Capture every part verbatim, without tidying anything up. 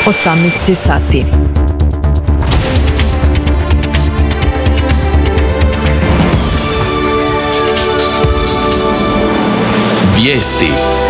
osamnaest sati. Vijesti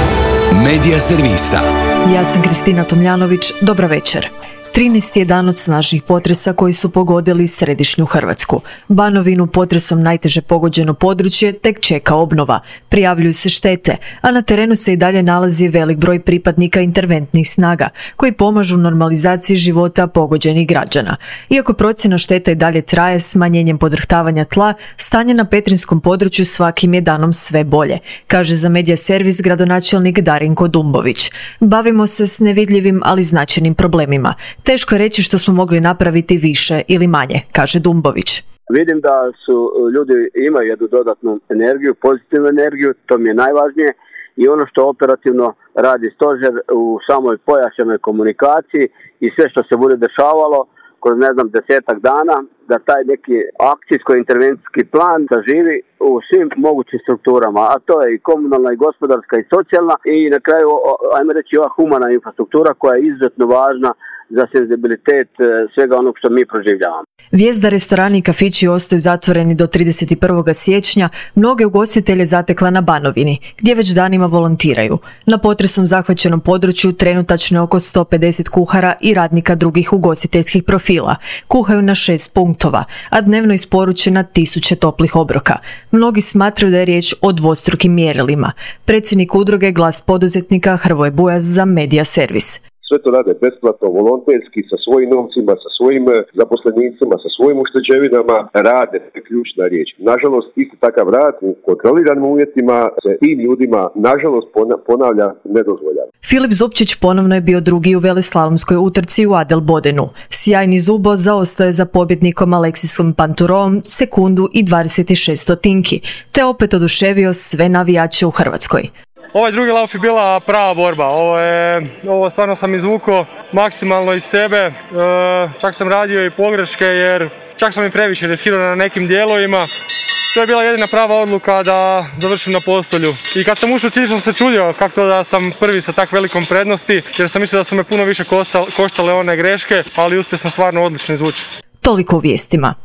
Medija servisa. Ja sam Kristina Tomljanović, dobra večer. trinaesti je dan od snažnih potresa koji su pogodili središnju Hrvatsku. Banovinu, potresom najteže pogođeno područje, tek čeka obnova. Prijavljuju se štete, a na terenu se i dalje nalazi velik broj pripadnika interventnih snaga, koji pomažu normalizaciji života pogođenih građana. Iako procjena šteta i dalje traje smanjenjem podrhtavanja tla, stanje na petrinjskom području svakim je danom sve bolje, kaže za Medija servis gradonačelnik Darinko Dumbović. Bavimo se s nevidljivim, ali značajnim problemima. Teško je reći što smo mogli napraviti više ili manje, kaže Dumbović. Vidim da su ljudi imaju jednu dodatnu energiju, pozitivnu energiju, to mi je najvažnije, i ono što operativno radi stožer u samoj pojačanoj komunikaciji i sve što se bude dešavalo kroz, ne znam, desetak dana, da taj neki akcijsko-intervencijski plan zaživi u svim mogućim strukturama, a to je i komunalna, i gospodarska, i socijalna, i na kraju, ajmo reći, ova humana infrastruktura koja je izuzetno važna za senzibilitet svega onog što mi proživljavamo. Vijest da restorani i kafići ostaju zatvoreni do trideset prvog siječnja mnoge ugostitelje zatekla na Banovini, gdje već danima volontiraju. Na potresom zahvaćenom području trenutačno je oko sto pedeset kuhara i radnika drugih ugostiteljskih profila. Kuhaju na šest punktova, a dnevno isporučena tisuće toplih obroka. Mnogi smatraju da je riječ o dvostrukim mjerilima. Predsjednik udruge Glas poduzetnika Hrvoje Bujaz za Medija servis. Sve to rade besplatno, volonterski, sa svojim novcima, sa svojim zaposlenicima, sa svojim ušteđevinama, rade, to je ključna riječ. Nažalost, isti takav rad u kontroliranim uvjetima se tim ljudima, nažalost, ponavlja nedozvoljeno. Filip Zupčić ponovno je bio drugi u veleslalomskoj utrci u Adelbodenu. Sjajni Zubo zaostao je za pobjednikom Aleksisom Panturom sekundu i dvadeset šest stotinki, te opet oduševio sve navijače u Hrvatskoj. Ovaj drugi lauf je bila prava borba, ovo, je, ovo stvarno sam izvukao maksimalno iz sebe, e, čak sam radio i pogreške jer čak sam i previše riskirao na nekim dijelovima. To je bila jedina prava odluka da završim na postolju. I kad sam ušao u cilj sam se čudio kako to da sam prvi sa tak velikom prednosti, jer sam mislio da su me puno više koštale one greške, ali uspio sam stvarno odlično izvući. Toliko u vijestima.